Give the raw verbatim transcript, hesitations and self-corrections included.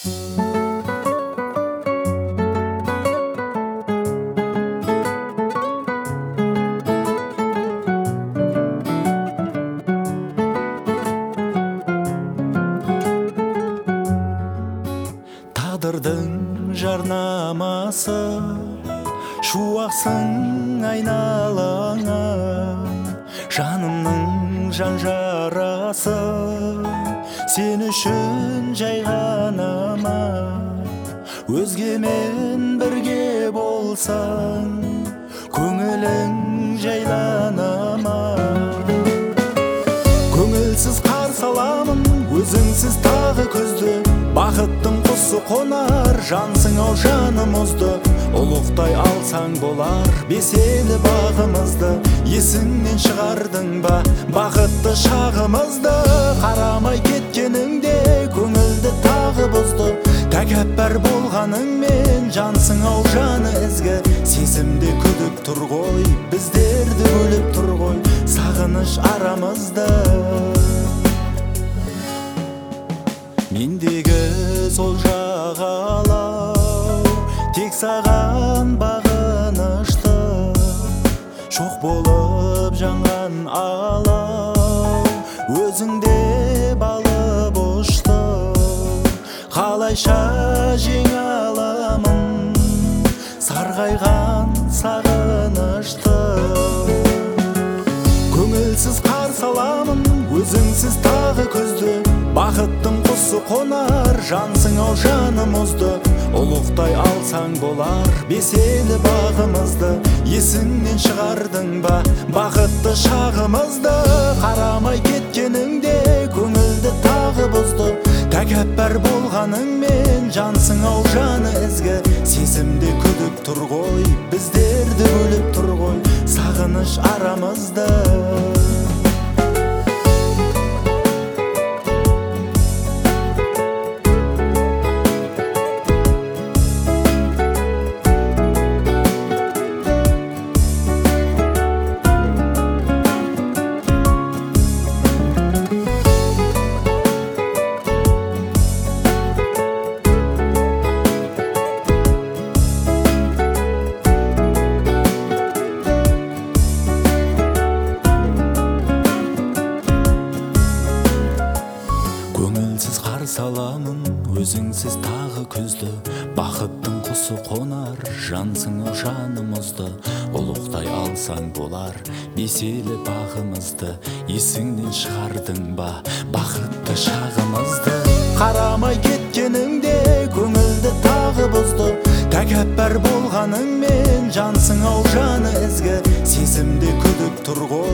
Тағдырдың жарнамасы шуақсың айналаңа, жанымның жан жарасы сен үшін жай ғана ма? Өзгемен бірге болсаң көңілің жайлана ма? Көңілсіз қарсы аламын өзіңсіз тағы күзді, бақыттың құсы қонар жансың ау жаным мұзды. Ұлықтай алсаң болар беселі бағымызды, есіңнен шығардың ба бақытты шағымызды? Қарамай кеткеніңде көңілді тағы бұзды, тәкәппар болғаныңмен жансың ау жаны ізгі. Сезімде күдік тұр ғой, біздерді бөліп тұр ғой сағыныш арамызды. Мендегі сол жағалау тек саған бағынышты, шоқ болып жанған алау өзіңде балып ұшты. Қалайша жеңе аламын сарғайған сағынышты? Көңілсіз қарсы аламын өзіңсіз тағы күзді, бақыттың құсы қонар жансың ау жаным мұзды. Ұлықтай алсаң болар беселі бағымызды, есіңнен шығардың ба бақытты шағымызды? Қарамай кеткеніңде көңілді тағы бұзды, тәкәппар болғаныңмен жансың ау жаны ізгі. Сезімде күдік тұр ғой, біздерді бөліп тұр ғой сағыныш арамызды. Көңілсіз қарсы аламын өзіңсіз тағы күзді, бақыттың құсы қонар жансың ау жанымызды. Ұлықтай алсаң болар беселі бағымызды, есіңнен шығардың ба бақытты шағымызды? Қарамай кеткеніңде көңілді тағы бұзды, тәкәппар болғаныңмен жансың ау жаны ізгі. Сезімде күдік тұр ғой,